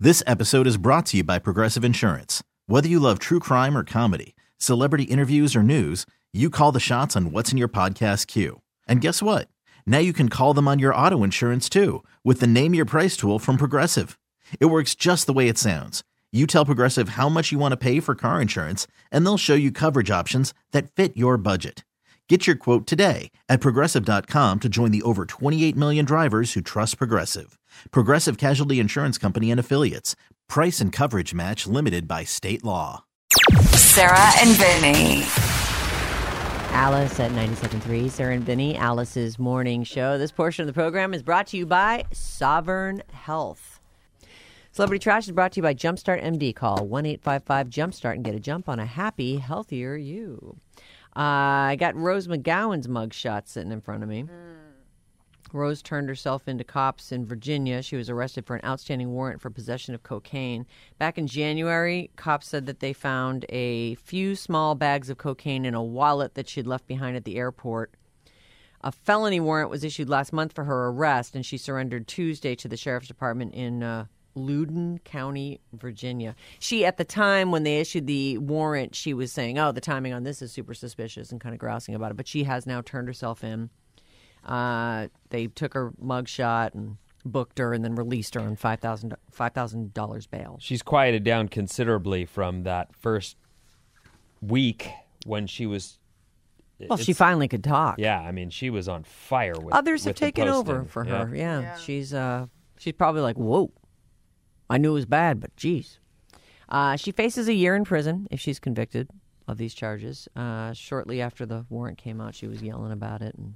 This episode is brought to you by Progressive Insurance. Whether you love true crime or comedy, celebrity interviews or news, you call the shots on what's in your podcast queue. And guess what? Now you can call them on your auto insurance too with the Name Your Price tool from Progressive. It works just the way it sounds. You tell Progressive how much you want to pay for car insurance, and they'll show you coverage options that fit your budget. Get your quote today at Progressive.com to join the over 28 million drivers who trust Progressive. Progressive Casualty Insurance Company and Affiliates. Price and coverage match limited by state law. Sarah and Vinny. Alice at 97.3, Sarah and Vinny, Alice's morning show. This portion of the program is brought to you by Sovereign Health. Celebrity Trash is brought to you by Jumpstart MD. Call 1-855-JUMPSTART and get a jump on a happy, healthier you. I got Rose McGowan's mugshot sitting in front of me. Rose turned herself into cops in Virginia. She was arrested for an outstanding warrant for possession of cocaine. Back in January, cops said that they found a few small bags of cocaine in a wallet that she'd left behind at the airport. A felony warrant was issued last month for her arrest, and she surrendered Tuesday to the sheriff's department in Loudoun County, Virginia. She, at the time when they issued the warrant, she was saying, the timing on this is super suspicious and kind of grousing about it. But she has now turned herself in. They took her mugshot and booked her and then released her on $5,000 bail. She's quieted down considerably from that first week when she was... Well, she finally could talk. Yeah, I mean, she was on fire with Others have with the taken over posting. for her. Yeah. She's probably like, whoa, I knew it was bad, but geez. She faces a year in prison if she's convicted of these charges. Shortly after the warrant came out, she was yelling about it. And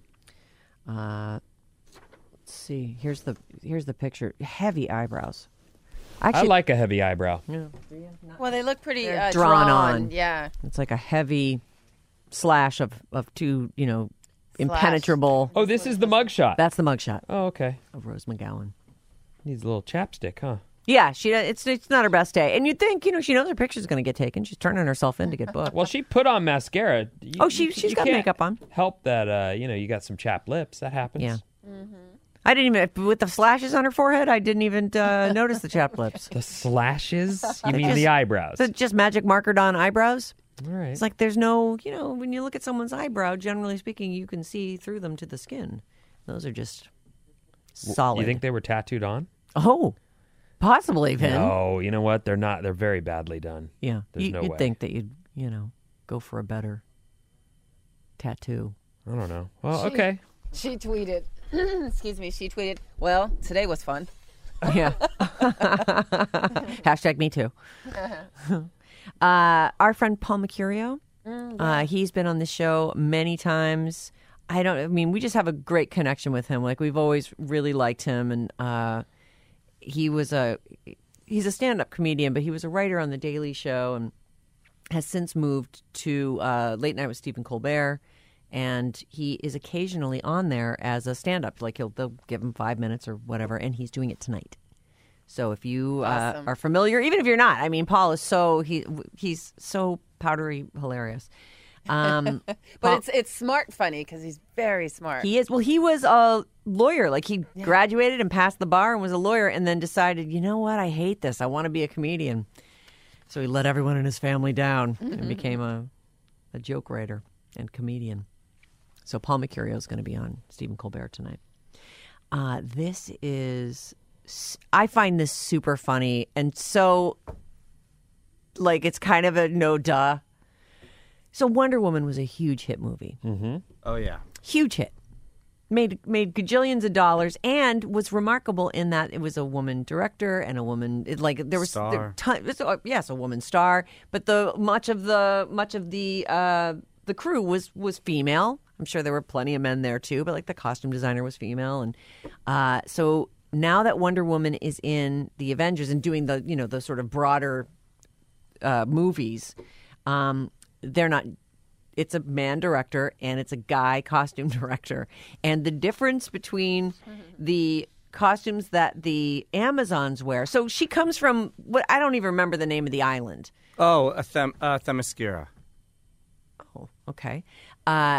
let's see. Here's the picture. Heavy eyebrows. Actually, I like a heavy eyebrow. Yeah. Well, they look pretty drawn on. Yeah. It's like a heavy slash of two, impenetrable. Oh, this is the mugshot. That's the mugshot. Oh, okay. Of Rose McGowan. Needs a little chapstick, huh? Yeah, it's not her best day. And you'd think, she knows her picture's going to get taken. She's turning herself in to get booked. Well, she put on mascara. She's got makeup on. Help that, you got some chapped lips. That happens. Yeah. Mm-hmm. I didn't even, with the slashes on her forehead, I didn't even notice the chapped lips. The slashes? You mean the eyebrows? Is it just magic markered on eyebrows? All right. It's like there's no, when you look at someone's eyebrow, generally speaking, you can see through them to the skin. Those are just solid. You think they were tattooed on? Oh, possibly, Vin. No, you know what? They're not. They're very badly done. Yeah. There's no way. You'd think that you'd, go for a better tattoo. I don't know. Well, okay. She tweeted, she tweeted, well, today was fun. Yeah. Hashtag me too. Our friend Paul Mercurio, he's been on the show many times. We just have a great connection with him. Like, we've always really liked him. And he's a stand-up comedian, but he was a writer on The Daily Show and has since moved to Late Night with Stephen Colbert. And he is occasionally on there as a stand-up. Like, they'll give him 5 minutes or whatever, and he's doing it tonight. So if you are familiar, even if you're not, Paul is he's so powdery hilarious. But Paul, it's smart funny because he's very smart. He is. Well, he was a lawyer. Like, he graduated and passed the bar and was a lawyer, and then decided, you know what, I hate this. I want to be a comedian. So he let everyone in his family down and became a joke writer and comedian. So Paul Mercurio is going to be on Stephen Colbert tonight. I find this super funny, and so, it's kind of a no duh. So Wonder Woman was a huge hit movie. Mm-hmm. Oh, yeah. Huge hit. Made gajillions of dollars, and was remarkable in that it was a woman director and a woman star. Yes, a woman star, but much of the crew was female. I'm sure there were plenty of men there too, but the costume designer was female, and so now that Wonder Woman is in the Avengers and doing the sort of broader movies, they're not. It's a man director and it's a guy costume director, and the difference between the costumes that the Amazons wear. So she comes from what I don't even remember the name of the island. Oh, Themyscira. Oh, okay.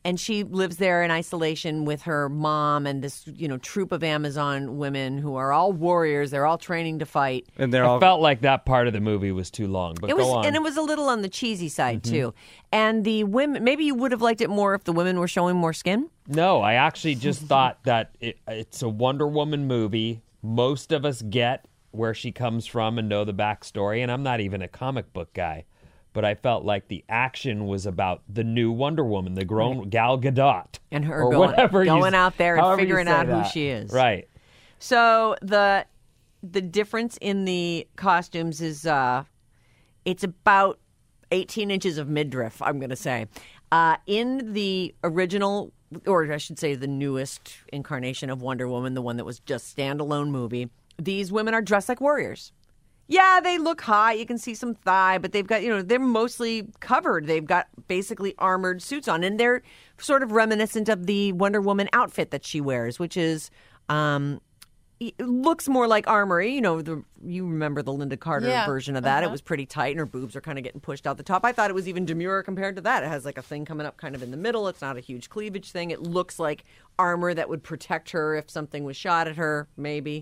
and she lives there in isolation with her mom and this, troop of Amazon women who are all warriors. They're all training to fight. And they're I all felt like that part of the movie was too long, but It was, go on. and it was a little on the cheesy side too. And the women, maybe you would have liked it more if the women were showing more skin. No, I actually just thought that it's a Wonder Woman movie. Most of us get where she comes from and know the backstory, and I'm not even a comic book guy. But I felt like the action was about the new Wonder Woman, the grown Gal Gadot. And her or going whatever out there and however you figuring say out who that. she is. Right. So the difference in the costumes is it's about 18 inches of midriff, I'm going to say. In the original, or I should say the newest incarnation of Wonder Woman, the one that was just standalone movie, these women are dressed like warriors. Yeah, they look hot. You can see some thigh, but they've got, they're mostly covered. They've got basically armored suits on, and they're sort of reminiscent of the Wonder Woman outfit that she wears, which is, it looks more like armor. You remember the Linda Carter version of that. It was pretty tight, and her boobs are kind of getting pushed out the top. I thought it was even demure compared to that. It has like a thing coming up kind of in the middle. It's not a huge cleavage thing. It looks like armor that would protect her if something was shot at her, maybe.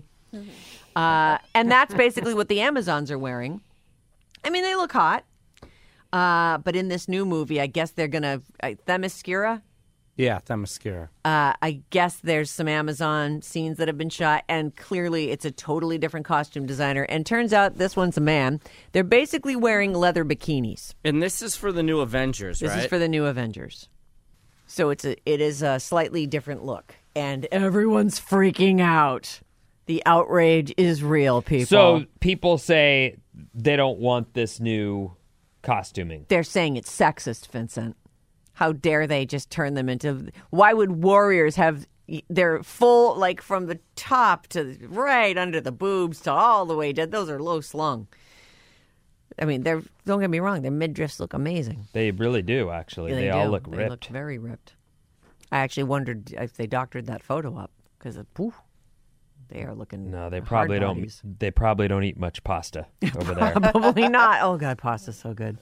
And that's basically what the Amazons are wearing. I mean, they look hot. But in this new movie, I guess they're going to... Themyscira? Yeah, Themyscira. I guess there's some Amazon scenes that have been shot, and clearly it's a totally different costume designer. And turns out this one's a man. They're basically wearing leather bikinis. And this is for the new Avengers, right? This is for the new Avengers. So it is a slightly different look. And everyone's freaking out. The outrage is real, people. So people say they don't want this new costuming. They're saying it's sexist, Vincent. How dare they just turn them into... Why would warriors have their full, like from the top to right under the boobs to all the way down? Those are low slung. I mean, don't get me wrong, their midriffs look amazing. They really do, actually. Yeah, they all look ripped. They look very ripped. I actually wondered if they doctored that photo up because they are looking. No, they hard probably don't. bodies. They probably don't eat much pasta over there. Probably not. Oh God, pasta's so good.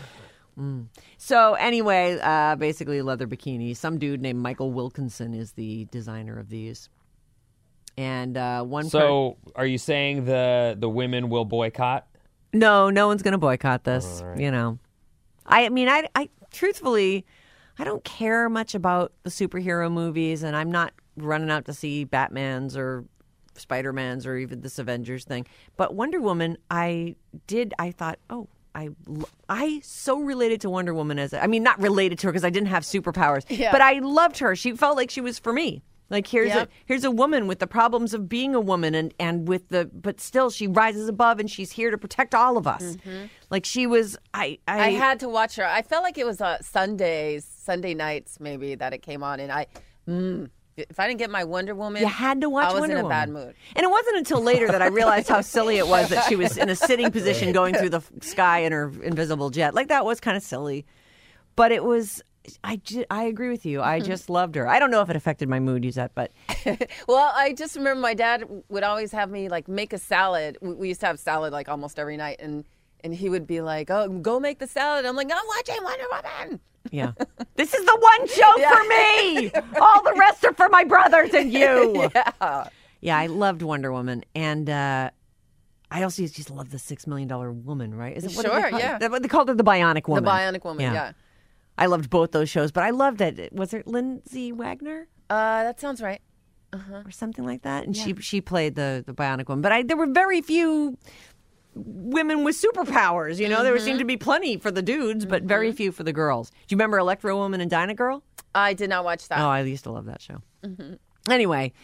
So anyway, basically leather bikinis. Some dude named Michael Wilkinson is the designer of these. And So are you saying the women will boycott? No one's going to boycott this. All right. I mean, I truthfully, I don't care much about the superhero movies, and I'm not running out to see Batman's or Spider-Man's or even this Avengers thing. But Wonder Woman, I thought, I so related to Wonder Woman not related to her because I didn't have superpowers, but I loved her. She felt like she was for me. Like here's a woman with the problems of being a woman but still she rises above and she's here to protect all of us. Mm-hmm. Like she was, I had to watch her. I felt like it was Sunday nights maybe that it came on, and if I didn't get my Wonder Woman, you had to watch I was Wonder in a Woman. bad mood. And it wasn't until later that I realized how silly it was that she was in a sitting position going through the sky in her invisible jet. Like that was kind of silly, but it was. I agree with you. I just loved her. I don't know if it affected my mood, Yusette, but... Well, I just remember my dad would always have me, like, make a salad. We used to have salad, like, almost every night, and he would be like, oh, go make the salad. I'm like, I'm watching Wonder Woman. Yeah. This is the one show for me! All the rest are for my brothers and you! Yeah, I loved Wonder Woman, and... I also just love the $6 Million Woman, right? Is it what Sure, they yeah. They called her the Bionic Woman. The Bionic Woman, yeah. I loved both those shows, but I loved it. Was it Lindsay Wagner? That sounds right. Or something like that. And she played the Bionic Woman. But there were very few women with superpowers. There seemed to be plenty for the dudes, but very few for the girls. Do you remember Electro Woman and Dyna Girl? I did not watch that. Oh, I used to love that show. Mm-hmm. Anyway,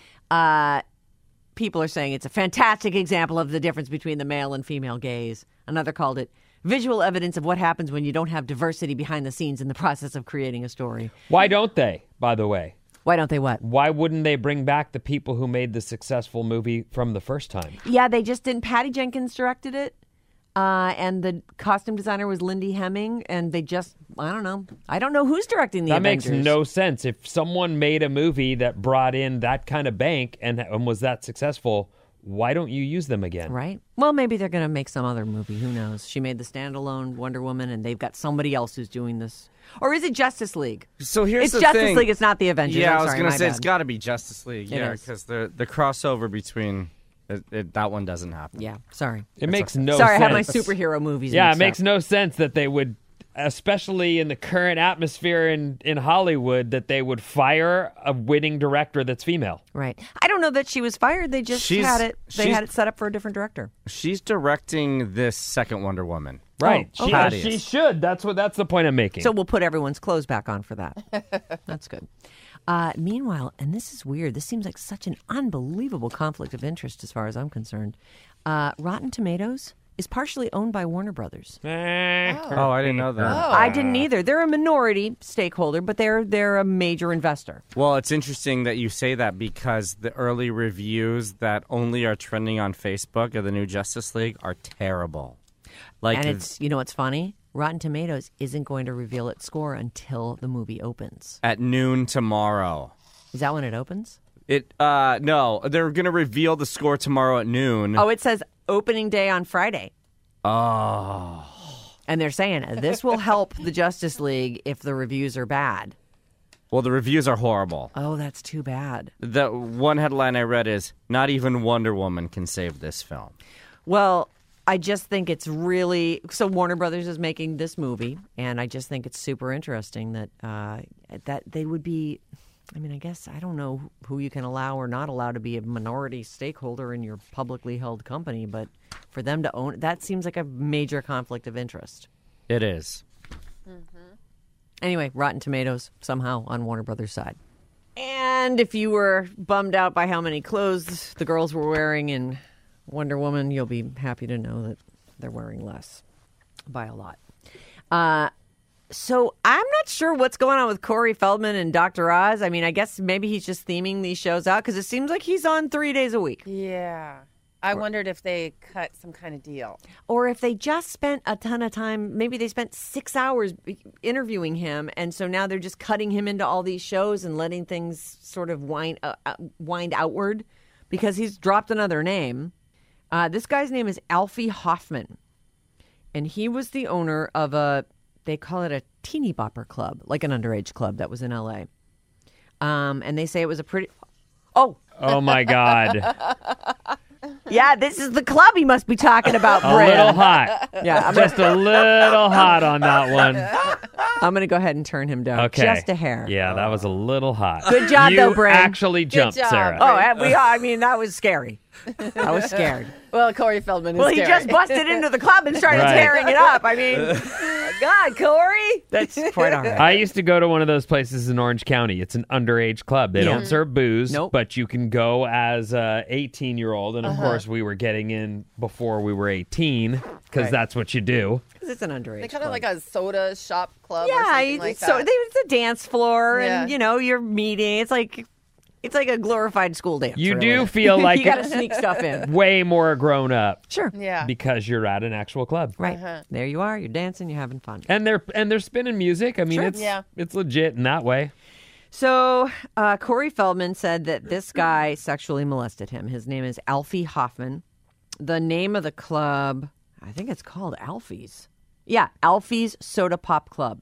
people are saying it's a fantastic example of the difference between the male and female gaze. Another called it visual evidence of what happens when you don't have diversity behind the scenes in the process of creating a story. Why don't they, by the way? Why don't they what? Why wouldn't they bring back the people who made the successful movie from the first time? Yeah, they just didn't. Patty Jenkins directed it, and the costume designer was Lindy Hemming, and they just, I don't know. I don't know who's directing the Avengers. That makes no sense. If someone made a movie that brought in that kind of bank and was that successful, why don't you use them again? Right. Well, maybe they're going to make some other movie. Who knows? She made the standalone Wonder Woman, and they've got somebody else who's doing this. Or is it Justice League? So here's It's the Justice thing. League. It's not the Avengers. Yeah, I'm I was sorry, gonna my say bad. it's got to be Justice League. It Yeah, is. because the crossover between that one doesn't happen. Yeah, sorry. It makes no sense. Sorry, I have my superhero movies. Yeah, it mixed makes up. no sense that they would, especially in the current atmosphere in Hollywood, that they would fire a winning director that's female. Right. I don't know that she was fired. They just had it. They had it set up for a different director. She's directing this second Wonder Woman. Right. Oh, She, okay. she should. That's the point I'm making. So we'll put everyone's clothes back on for that. That's good. Meanwhile, and this is weird, this seems like such an unbelievable conflict of interest as far as I'm concerned. Rotten Tomatoes is partially owned by Warner Brothers. Oh, I didn't know that. I didn't either. They're a minority stakeholder, but they're a major investor. Well, it's interesting that you say that because the early reviews that only are trending on Facebook of the new Justice League are terrible. Like, And it's, you know what's funny? Rotten Tomatoes isn't going to reveal its score until the movie opens. at noon tomorrow. Is that when it opens? No, they're going to reveal the score tomorrow at noon. Oh, it says opening day on Friday. Oh. And they're saying this will help the Justice League if the reviews are bad. Well, the reviews are horrible. Oh, that's too bad. The one headline I read is, not even Wonder Woman can save this film. Well, I just think it's really so. Warner Brothers is making this movie, and I just think it's super interesting that that they would be. I mean, I guess I don't know who you can allow or not allow to be a minority stakeholder in your publicly held company, but for them to own that seems like a major conflict of interest. It is. Anyway, Rotten Tomatoes somehow on Warner Brothers' side. And if you were bummed out by how many clothes the girls were wearing in Wonder Woman, you'll be happy to know that they're wearing less by a lot. So I'm not sure what's going on with Corey Feldman and Dr. Oz. I mean, I guess maybe he's just theming these shows out because it seems like he's on 3 days a week. Yeah. I wondered if they cut some kind of deal. Or if they just spent a ton of time, maybe they spent 6 hours interviewing him, and so now they're just cutting him into all these shows and letting things sort of wind outward because he's dropped another name. This guy's name is Alfie Hoffman, and he was the owner of they call it a teeny bopper club, like an underage club that was in L.A. And they say it was a pretty... Oh my God. Yeah, this is the club he must be talking about, A Bryn. little hot. Yeah, Just a little hot on that one. I'm going to go ahead and turn him down Okay. just a hair. Yeah, that was a little hot. Good job, you though, Bryn. actually jumped, job. Sarah. Oh, I mean, that was scary. I was scared. Well, Corey Feldman is Well, he scary. just busted into the club and started Right. tearing it up. I mean, God, Corey. That's quite all right. I used to go to one of those places in Orange County. It's an underage club. They Yeah. don't serve booze, Nope. but you can go as a 18-year-old. And, of course, we were getting in before we were 18 because Right. that's what you do. Because it's an underage They kind club. of like a soda shop club or Yeah, something like so that. it's a dance floor, and Yeah. you're meeting. It's like a glorified school dance. You really. do feel like you got to sneak stuff in. way more grown up Sure. Yeah. because you're at an actual club. Right. There you are. You're dancing. You're having fun. And they're spinning music. I mean, Sure. it's legit in that way. So Corey Feldman said that this guy sexually molested him. His name is Alfie Hoffman. The name of the club, I think it's called Alfie's. Yeah, Alfie's Soda Pop Club.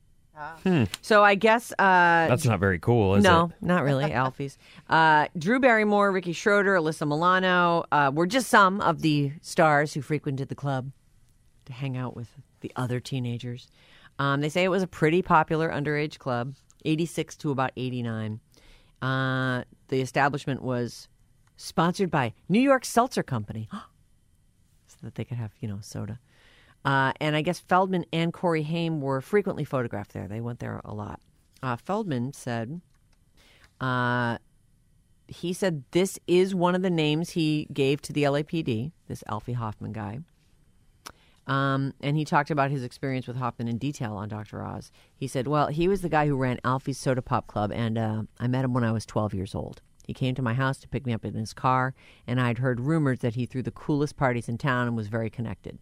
So I guess That's not very cool, is no, it? not really. Alfie's. Drew Barrymore, Ricky Schroeder, Alyssa Milano were just some of the stars who frequented the club to hang out with the other teenagers. They say it was a pretty popular underage club, 86 to about 89. The establishment was sponsored by New York Seltzer Company so that they could have, soda. And I guess Feldman and Corey Haim were frequently photographed there. They went there a lot. Feldman said, he said this is one of the names he gave to the LAPD, this Alfie Hoffman guy. And he talked about his experience with Hoffman in detail on Dr. Oz. He said, well, he was the guy who ran Alfie's Soda Pop Club, and I met him when I was 12 years old. He came to my house to pick me up in his car, and I'd heard rumors that he threw the coolest parties in town and was very connected.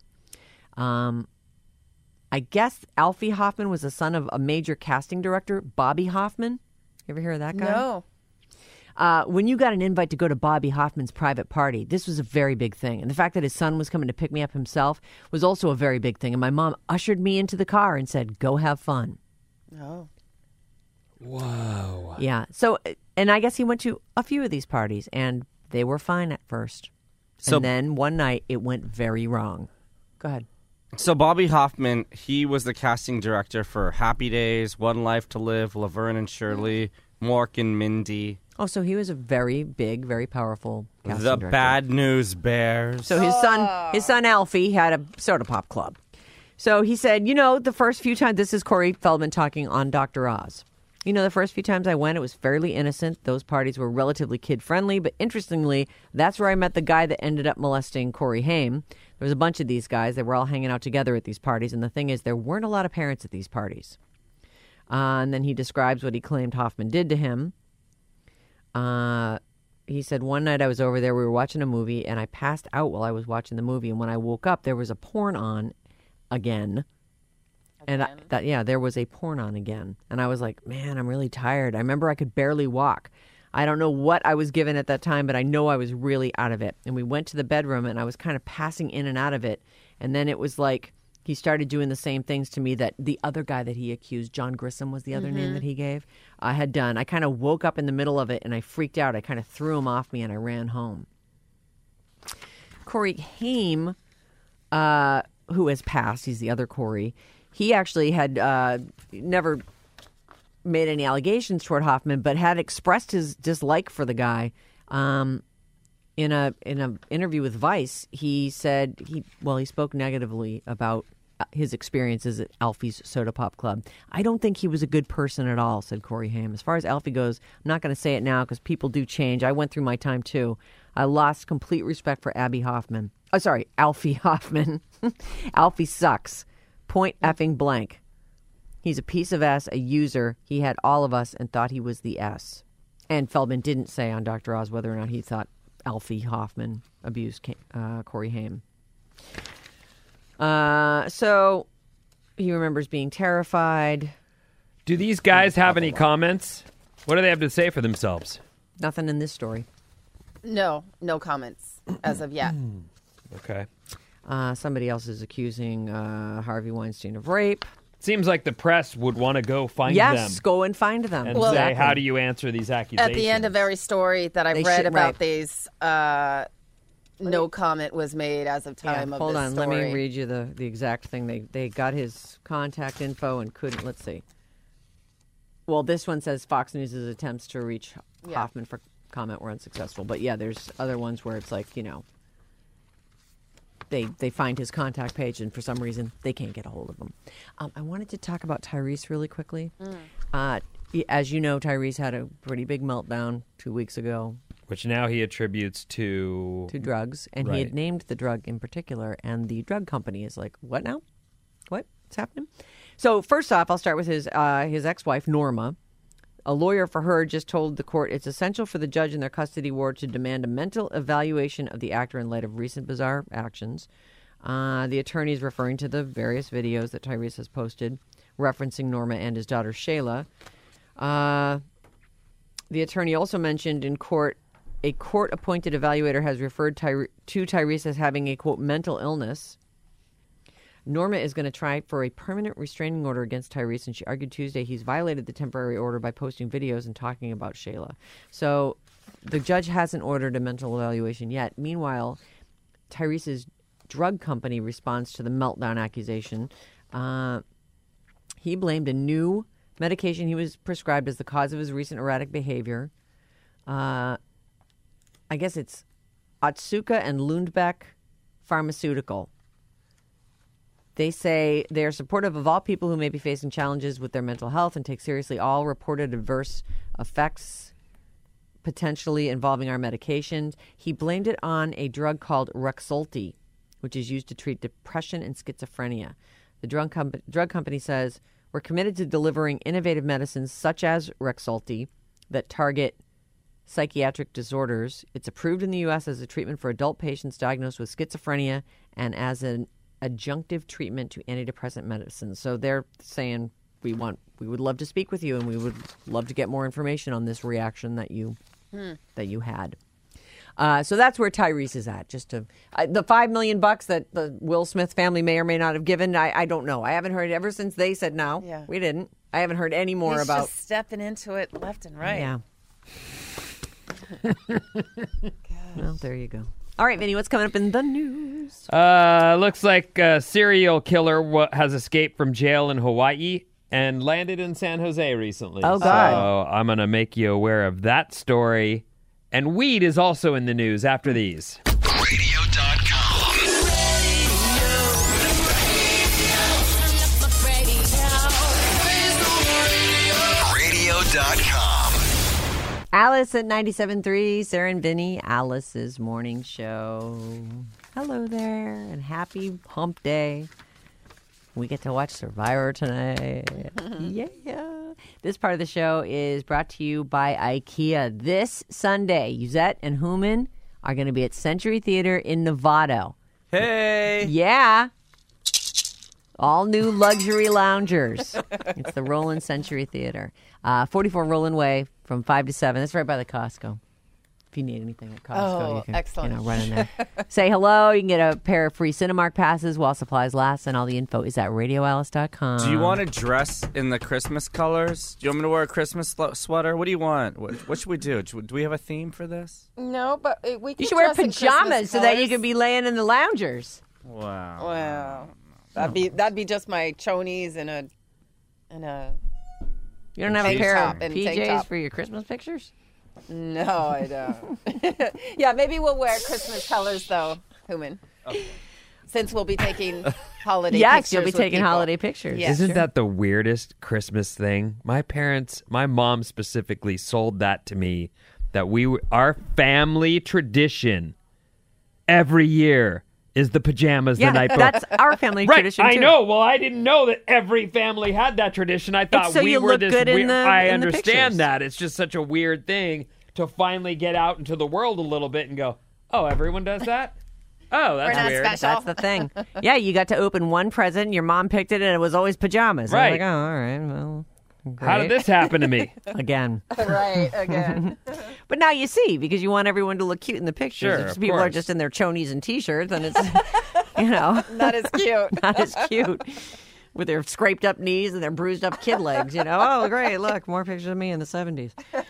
I guess Alfie Hoffman was the son of a major casting director, Bobby Hoffman. You ever hear of that guy? No. When you got an invite to go to Bobby Hoffman's private party, this was a very big thing. And the fact that his son was coming to pick me up himself was also a very big thing. And my mom ushered me into the car and said, go have fun. Oh. Whoa. Yeah. So, and I guess he went to a few of these parties, and they were fine at first. So- And then one night, it went very wrong. Go ahead. So Bobby Hoffman, he was the casting director for Happy Days, One Life to Live, Laverne and Shirley, Mork and Mindy, Oh, so he was a very big, very powerful casting The director. Bad News Bears. So his son Alfie had a soda pop club. So he said, the first few times, this is Corey Feldman talking on Dr. Oz. The first few times I went, it was fairly innocent. Those parties were relatively kid-friendly. But interestingly, that's where I met the guy that ended up molesting Corey Haim. There was a bunch of these guys. They were all hanging out together at these parties. And the thing is, there weren't a lot of parents at these parties. And then he describes what he claimed Hoffman did to him. He said, one night I was over there, we were watching a movie, and I passed out while I was watching the movie. And when I woke up, there was a porn on again. And there was a porn on again. And I was like, man, I'm really tired. I remember I could barely walk. I don't know what I was given at that time, but I know I was really out of it. And we went to the bedroom, and I was kind of passing in and out of it. And then it was like he started doing the same things to me that the other guy that he accused, John Grissom was the other name that he gave, had done. I kind of woke up in the middle of it, and I freaked out. I kind of threw him off me, and I ran home. Corey Haim, who has passed, he's the other Corey, he actually had never made any allegations toward Hoffman, but had expressed his dislike for the guy. In a interview with Vice, he said he spoke negatively about his experiences at Alfie's Soda Pop Club. I don't think he was a good person at all, said Corey Haim. As far as Alfie goes, I'm not going to say it now because people do change. I went through my time too. I lost complete respect for Alfie Hoffman. Alfie sucks. Point effing blank. He's a piece of S, a user. He had all of us and thought he was the S. And Feldman didn't say on Dr. Oz whether or not he thought Alfie Hoffman abused Corey Haim. So he remembers being terrified. Do these guys have any comments? What do they have to say for themselves? Nothing in this story. No comments as of yet. Okay. Somebody else is accusing Harvey Weinstein of rape. Seems like the press would want to go find them. Yes, go and find them. And say, how do you answer these accusations? At the end of every story that I've read about these, no comment was made as of time of hold this on, story. let me read you the exact thing. They got his contact info and couldn't. Let's see. Well, this one says Fox News' attempts to reach Hoffman for comment were unsuccessful. But yeah, there's other ones where it's like, they find his contact page, and for some reason, they can't get a hold of him. I wanted to talk about Tyrese really quickly. As you know, Tyrese had a pretty big meltdown 2 weeks ago. Which now he attributes to drugs. And he had named the drug in particular, and the drug company is like, what now? What's happening? So first off, I'll start with his ex-wife, Norma. A lawyer for her just told the court it's essential for the judge in their custody ward to demand a mental evaluation of the actor in light of recent bizarre actions. The attorney is referring to the various videos that Tyrese has posted referencing Norma and his daughter Shayla. The attorney also mentioned in court a court-appointed evaluator has referred to Tyrese as having a, quote, mental illness. Norma is going to try for a permanent restraining order against Tyrese, and she argued Tuesday he's violated the temporary order by posting videos and talking about Shayla. So the judge hasn't ordered a mental evaluation yet. Meanwhile, Tyrese's drug company responds to the meltdown accusation. He blamed a new medication he was prescribed as the cause of his recent erratic behavior. I guess it's Otsuka and Lundbeck Pharmaceutical. They say they are supportive of all people who may be facing challenges with their mental health and take seriously all reported adverse effects potentially involving our medications. He blamed it on a drug called Rexulti, which is used to treat depression and schizophrenia. The drug company says, we're committed to delivering innovative medicines such as Rexulti that target psychiatric disorders. It's approved in the U.S. as a treatment for adult patients diagnosed with schizophrenia and as an adjunctive treatment to antidepressant medicine. So they're saying we would love to speak with you, and we would love to get more information on this reaction that you that you had. So that's where Tyrese is at. Just to the $5 million that the Will Smith family may or may not have given. I don't know. I haven't heard ever since they said no. Yeah. We didn't. I haven't heard any more He's about. just stepping into it left and right. Yeah. Well, there you go. All right, Vinny, what's coming up in the news? Looks like a serial killer has escaped from jail in Hawaii and landed in San Jose recently. Oh, God. So I'm going to make you aware of that story. And weed is also in the news after these. Radio.com. Radio.com. Alice at 97.3, Sarah and Vinny, Alice's morning show. Hello there, and happy hump day. We get to watch Survivor tonight. Yeah. This part of the show is brought to you by IKEA. This Sunday, Yuzette and Human are going to be at Century Theater in Novato. Hey! Yeah. All new luxury loungers. It's the Roland Century Theater. 44 Roland Way from 5 to 7. That's right by the Costco. If you need anything at Costco, you can excellent. run in there. Say hello. You can get a pair of free Cinemark passes while supplies last, and all the info is at radioalice.com. Do you want to dress in the Christmas colors? Do you want me to wear a Christmas sweater? What do you want? What should we do? Do we have a theme for this? No, but we can You should wear dress in pajamas Christmas so that you colors. can be laying in the loungers. Wow. Wow. That'd be just my chonies and a You don't have a Tank pair top of and tank PJs top. for your Christmas pictures? No, I don't. Yeah, maybe we'll wear Christmas colors though, Human. Since we'll be taking holiday Yes, pictures you'll be with taking people. holiday pictures. Yeah. Isn't sure. that the weirdest Christmas thing? My mom specifically sold that to me, that our family tradition every year is the pajamas Yeah, the night before. that's our family Right, tradition, I too. know. Well, I didn't know that every family had that tradition. I thought so we you were look this good in weird. the- I in the understand pictures. that. It's just such a weird thing to finally get out into the world a little bit and go, oh, everyone does that? Oh, that's We're not weird. special. That's the thing. Yeah, you got to open one present. Your mom picked it, and it was always pajamas. And I'm Right. like, oh, all right, well, How did great. this happen to me? Again. Right, again. But now you see, because you want everyone to look cute in the pictures. Sure, If of people are course. just in their chonies and T-shirts, and it's, Not as cute. not as cute. With their scraped up knees and their bruised up kid legs, Oh, great, look, more pictures of me in the 70s.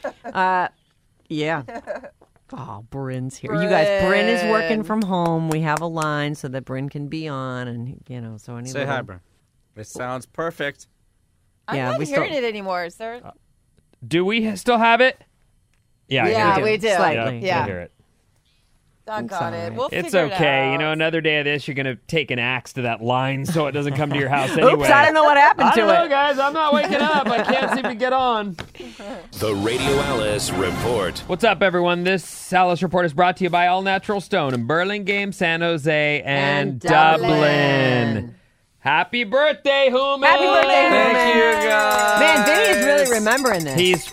Yeah. Oh, Bryn's here. You guys, Bryn is working from home. We have a line so that Bryn can be on, and, so any Say little... hi, Bryn. It sounds perfect. I'm Yeah, not we hearing still- it anymore, sir. Do we still have it? Yeah, I Yeah, hear it. we do. Slightly. Yeah, I Yeah. hear it. Doggone it. alright. We'll It's figure okay. It out. Another day of this, you're going to take an axe to that line so it doesn't come to your house anyway. Oops, I don't know what happened I to don't know, it. guys. I'm not waking up. I can't seem to get on. The Radio Alice Report. What's up, everyone? This Alice Report is brought to you by All Natural Stone in Burlingame, San Jose, and Dublin. Happy birthday, Human! Happy birthday, Human! Thank you, guys. Man, Vinny is really remembering this. He's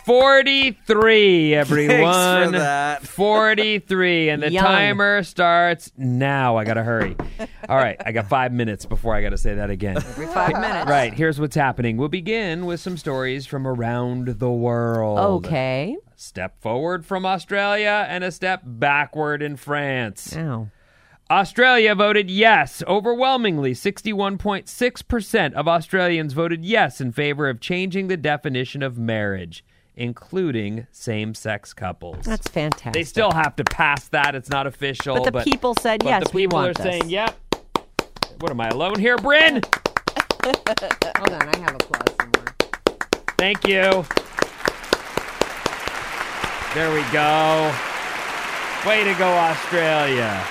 43, everyone. Thanks for that. 43, and the Young. timer starts now. I gotta hurry. All right, I got 5 minutes before I gotta say that again. Every 5 minutes. Right, here's what's happening. We'll begin with some stories from around the world. Okay. A step forward from Australia and a step backward in France. Ow. Australia voted yes. Overwhelmingly, 61.6% of Australians voted yes in favor of changing the definition of marriage, including same-sex couples. That's fantastic. They still have to pass that. It's not official. But the people said, yes, the we people want are this. saying, yep. What am I, alone here, Bryn? Hold on, I have applause somewhere. Thank you. There we go. Way to go, Australia.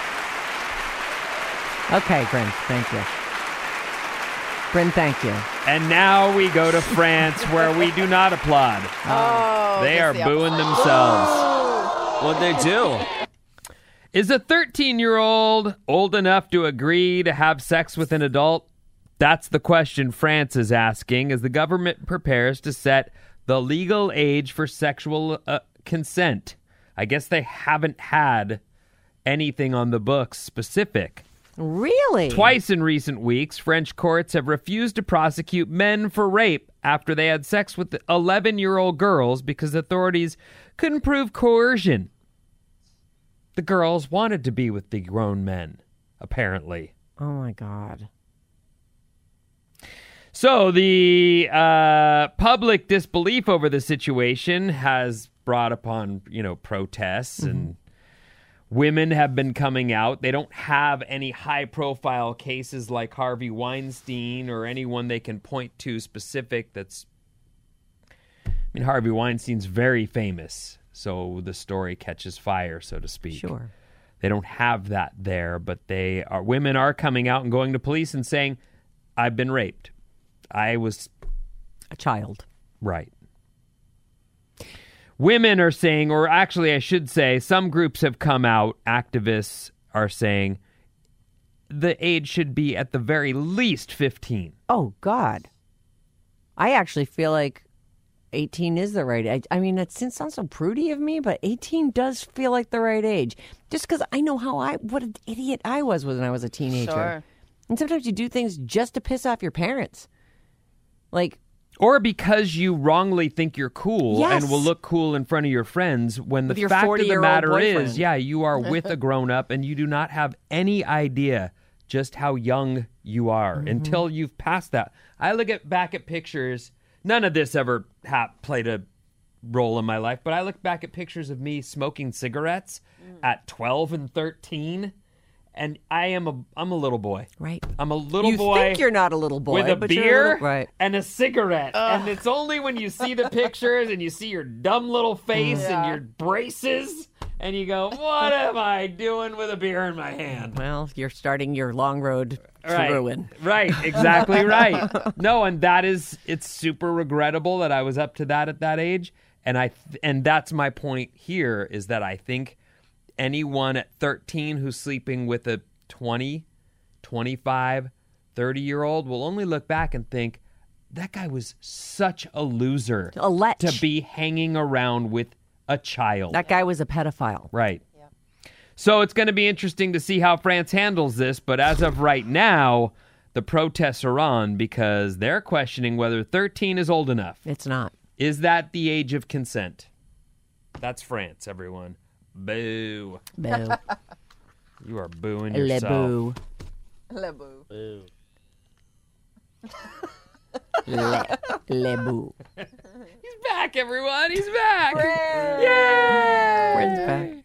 Okay, Bryn, thank you. Bryn, thank you. And now we go to France, where we do not applaud. Oh, They that's are the booing themselves. What'd they do? Is a 13-year-old old enough to agree to have sex with an adult? That's the question France is asking as the government prepares to set the legal age for sexual consent. I guess they haven't had anything on the books specific. Really? Twice in recent weeks, French courts have refused to prosecute men for rape after they had sex with 11-year-old girls because authorities couldn't prove coercion. The girls wanted to be with the grown men, apparently. Oh, my God. So the public disbelief over the situation has brought upon, protests, and women have been coming out. They don't have any high-profile cases like Harvey Weinstein or anyone they can point to specific that's... Harvey Weinstein's very famous, so the story catches fire, so to speak. Sure. They don't have that there, but women are coming out and going to police and saying, I've been raped. I was... A child. Right. Women are saying, or actually I should say, some groups have come out, activists are saying, the age should be at the very least 15. Oh, God. I actually feel like 18 is the right age. I mean, it sounds so prudy of me, but 18 does feel like the right age. Just because I know what an idiot I was when I was a teenager. Sure. And sometimes you do things just to piss off your parents. Like... Or because you wrongly think you're cool Yes. and will look cool in front of your friends when With the your fact of the 40-year-old matter boyfriend. is, you are with a grown-up and you do not have any idea just how young you are until you've passed that. I look back at pictures. None of this ever played a role in my life, but I look back at pictures of me smoking cigarettes at 12 and 13. And I'm a little boy. Right. I'm a little you boy. You think you're not a little boy. With a but you're beer little, right. and a cigarette. And it's only when you see the pictures and you see your dumb little face and your braces and you go, what am I doing with a beer in my hand? Well, you're starting your long road to Right. ruin. Right, exactly right. No, and it's super regrettable that I was up to that at that age. And that's my point here is that I think anyone at 13 who's sleeping with a 20, 25, 30-year-old will only look back and think, that guy was such a loser A lech. to be hanging around with a child. That guy was a pedophile. Right. So it's going to be interesting to see how France handles this, but as of right now, the protests are on because they're questioning whether 13 is old enough. It's not. Is that the age of consent? That's France, everyone. Boo. Boo. You are booing Le yourself. boo. Le boo. Le boo. He's back, everyone. He's back. Friends back.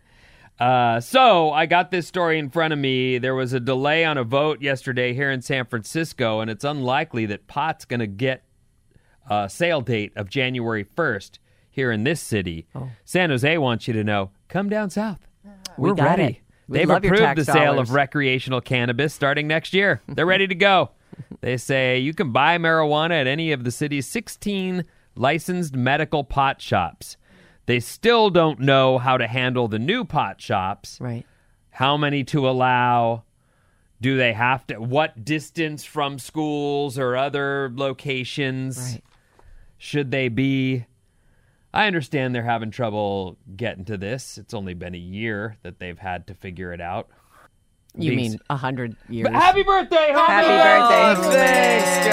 So I got this story in front of me. There was a delay on a vote yesterday here in San Francisco, and it's unlikely that pot's going to get a sale date of January 1st here in this city. San Jose wants you to know, come down south. We're got ready. it. We They've love your approved the tax sale dollars. of recreational cannabis starting next year. They're ready to go. They say you can buy marijuana at any of the city's 16 licensed medical pot shops. They still don't know how to handle the new pot shops. Right. How many to allow? Do they have to? What distance from schools or other locations Right. should they be? I understand they're having trouble getting to this. It's only been a year that they've had to figure it out. You Being- mean 100 years? But happy birthday, homie! Happy birthday. Thanks,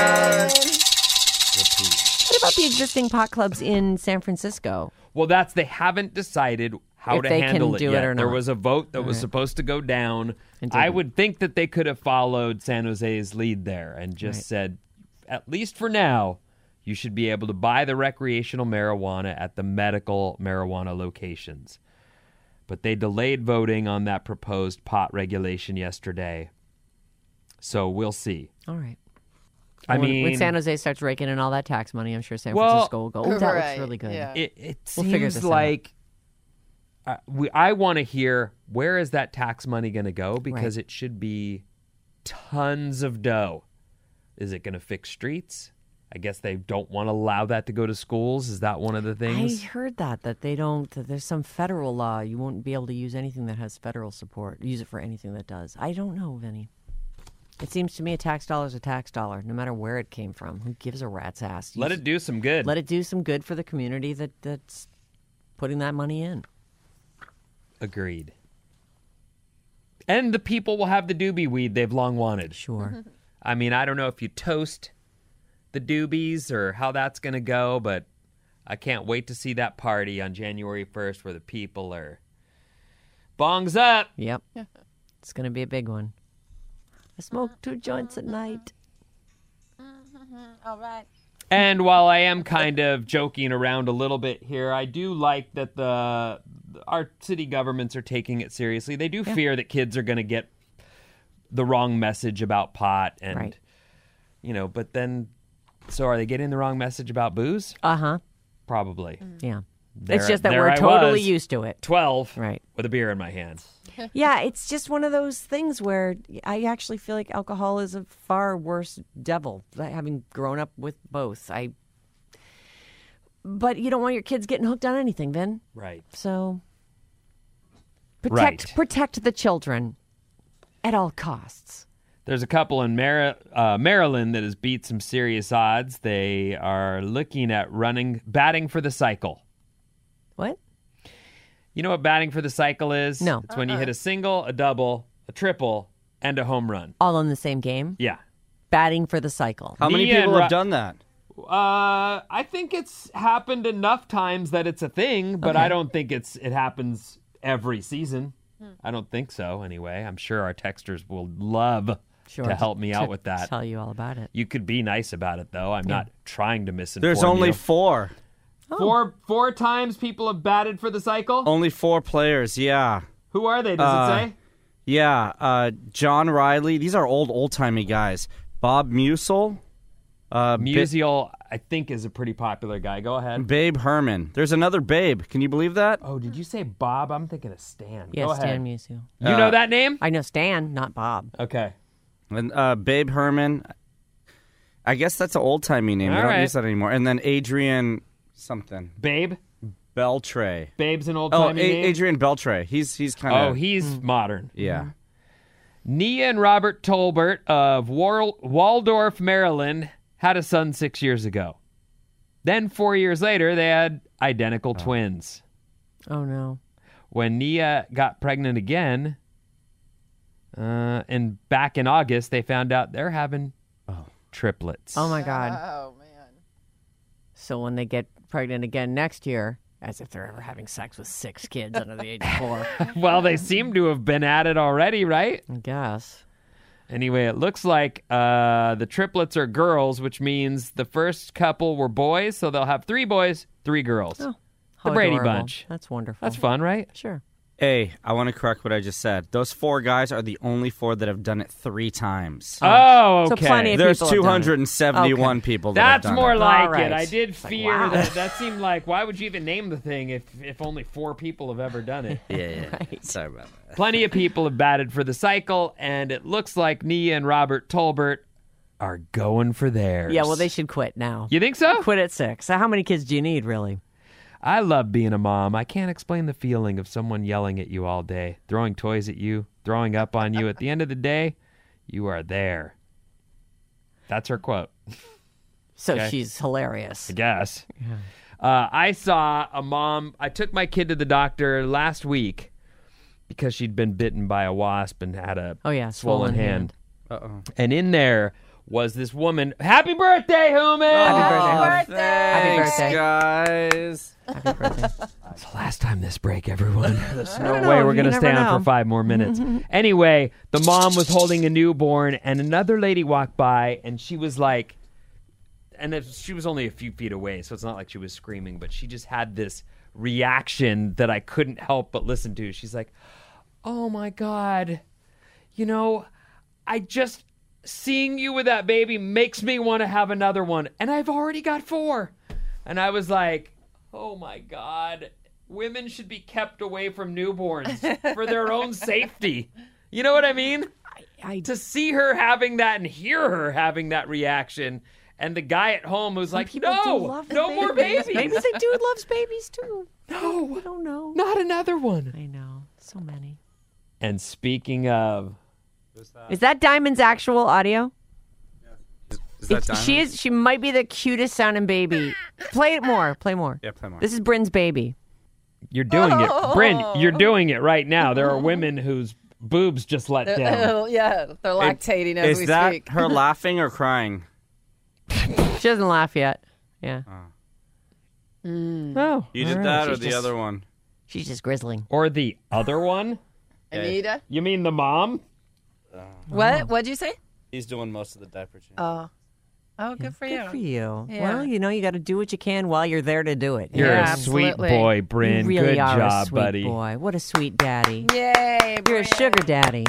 guys. What about the existing pot clubs in San Francisco? Well, they haven't decided how If to they handle can it do yet. it or There not. was a vote that was right. supposed to go down. And I didn't. would think that they could have followed San Jose's lead there and just Right. said, at least for now, you should be able to buy the recreational marijuana at the medical marijuana locations. But they delayed voting on that proposed pot regulation yesterday. So we'll see. All right. I when, mean, when San Jose starts raking in all that tax money, I'm sure San Well, Francisco will go, oh, that looks Right, really good. yeah. it We'll figure seems this out. like I want to hear, where is that tax money going to go? Because Right. it should be tons of dough. Is it going to fix streets? I guess they don't want to allow that to go to schools. Is that one of the I things? heard that they don't, that there's some federal law. You won't be able to use anything that has federal support. Use it for anything that does. I don't know, Vinny. It seems to me a tax dollar is a tax dollar, no matter where it came from. Who gives a rat's ass? Let it do some good. Let it do some good for the community that's putting that money in. Agreed. And the people will have the doobie weed they've long wanted. Sure. I mean, I don't know if you toast the doobies or how that's going to go, but I can't wait to see that party on January 1st where the people are bongs up. Yep. It's going to be a big one. I smoke 2 joints at night. All right. And while I am kind of joking around a little bit here, I do like that our city governments are taking it seriously. They do fear that kids are going to get the wrong message about pot and, but then, so are they getting the wrong message about booze? Uh-huh. Probably. Yeah. There- it's just that there we're I totally was, used to it. 12 Right. with a beer in my hand. Yeah, it's just one of those things where I actually feel like alcohol is a far worse devil, having grown up with both. But you don't want your kids getting hooked on anything, Vin. Right. So Right. protect the children at all costs. There's a couple in Maryland that has beat some serious odds. They are looking at batting for the cycle. What? You know what batting for the cycle is? No. It's when you hit a single, a double, a triple, and a home run. All in the same game? Yeah. Batting for the cycle. How many Nia people and have done that? I think it's happened enough times that it's a thing, but Okay. I don't think it happens every season. I don't think so, anyway. I'm sure our texters will love to help me out with that. Tell you all about it. You could be nice about it, though. I'm not trying to misinform There's only you. 4. Four times people have batted for the cycle? Only 4 players, yeah. Who are they, does it say? Yeah, John Riley. These are old-timey guys. Bob Musil. Musial, I think, is a pretty popular guy. Go ahead. Babe Herman. There's another Babe. Can you believe that? Oh, did you say Bob? I'm thinking of Stan. Yeah, Go Stan ahead. Musial. You know that name? I know Stan, not Bob. Okay. And Babe Herman. I guess that's an old-timey name. They All don't right. use that anymore. And then Adrian something. Babe? Beltre. Babe's an old Oh, timey name? Adrian Beltre. He's kind of... Oh, he's modern. Yeah. Nia and Robert Tolbert of Waldorf, Maryland, had a son 6 years ago. Then 4 years later, they had identical twins. Oh, no. When Nia got pregnant again, and back in August, they found out they're having triplets. Oh, my God. Oh, man. So when they get pregnant again next year, as if they're ever having sex with 6 kids under the age of 4, Well, they seem to have been at it already, right? I guess. Anyway, it looks like the triplets are girls, which means the first couple were boys, so they'll have 3 boys, 3 girls. Oh, The how Brady adorable. Bunch. That's wonderful. That's fun, right? Sure. Hey, I want to correct what I just said. Those 4 guys are the only 4 that have done it 3 times. Oh, So okay. plenty of There's people have done it. 271 people that have That's done more it. like All right. it. I did It's like, fear wow. that seemed like, why would you even name the thing if only 4 people have ever done it? Yeah. Sorry about that. Plenty of people have batted for the cycle, and it looks like Nia and Robert Tolbert are going for theirs. Yeah, well, they should quit now. You think so? Quit at 6. So how many kids do you need, really? I love being a mom. I can't explain the feeling of someone yelling at you all day, throwing toys at you, throwing up on you. At the end of the day, you are there. That's her quote, So Okay. she's hilarious. I guess. I saw a mom. I took my kid to the doctor last week because she'd been bitten by a wasp and had a swollen hand. Uh-oh. And in there was this woman. Happy birthday, Hooman! Happy birthday. Happy Thanks, birthday. guys. Happy birthday. It's the last time this break, everyone. There's no don't way know. we're going to You stay never on know. for 5 more minutes. Anyway, the mom was holding a newborn, and another lady walked by, and she was like, she was only a few feet away, so it's not like she was screaming, but she just had this reaction that I couldn't help but listen to. She's like, oh my God, seeing you with that baby makes me want to have another one, and I've already got 4. And I was like, oh my God, women should be kept away from newborns for their own safety. You know what I mean? To see her having that and hear her having that reaction, and the guy at home who's like, People do no love the more babies. babies. Maybe the dude loves babies too. No, I don't know. not another one. I know. So many. And speaking of, Is that Diamond's actual audio? Is that Diamond? She might be the cutest sounding baby. Play it more. Play more. Yeah, play more. This is Bryn's baby. you're doing it. Bryn, you're doing it right now. There are women whose boobs just let down. Yeah, they're lactating as Is we that speak. her laughing or crying? She doesn't laugh yet. Yeah. Oh. You did All right, that or she's the just- other one? She's just grizzling. Or the other one? Anita? You mean the mom? What? What'd you say? He's doing most of the diaper change. Oh, good for you. Good for you. Yeah. Well, you got to do what you can while you're there to do it. You're Yeah, a sweet absolutely. boy, Bryn. You really Good are job, a sweet buddy. boy. What a sweet daddy. Yay. You're a sugar daddy.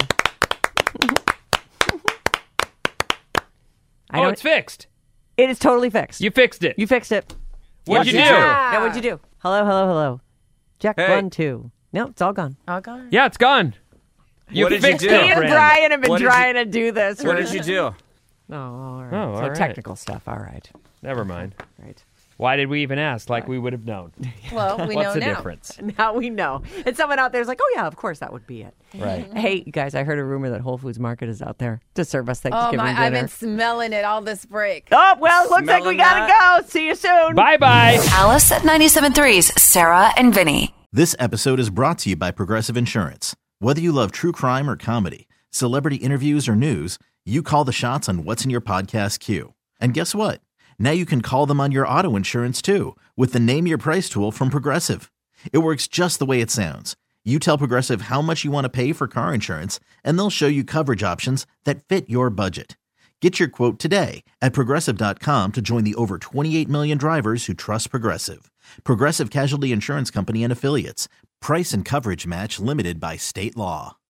Oh, it's fixed. It is totally fixed. You fixed it. You fixed it. What'd you do? Yeah, what'd you do? Hello, hello, hello. Check Hey. 1, 2. No, it's all gone. All gone. Yeah, it's gone. You What did you fixed do? it, Me and Bryn. Brian have been What did you- trying to do this. What did you do? Oh, all right. Oh, So all right. technical stuff. All right. Never mind. Right. Why did we even ask? Like we would have known. Well, we What's know the now. difference? Now we know. And someone out there's like, oh, yeah, of course that would be it. Right. Hey, you guys, I heard a rumor that Whole Foods Market is out there to serve us Oh, Thanksgiving my. dinner. I've been smelling it all this break. Oh, well, looks like we Smelling got to go. See you soon. Bye-bye. Alice at 97.3's Sarah and Vinny. This episode is brought to you by Progressive Insurance. Whether you love true crime or comedy, celebrity interviews or news, you call the shots on what's in your podcast queue. And guess what? Now you can call them on your auto insurance too with the Name Your Price tool from Progressive. It works just the way it sounds. You tell Progressive how much you want to pay for car insurance, and they'll show you coverage options that fit your budget. Get your quote today at Progressive.com to join the over 28 million drivers who trust Progressive. Progressive Casualty Insurance Company and Affiliates. Price and coverage match limited by state law.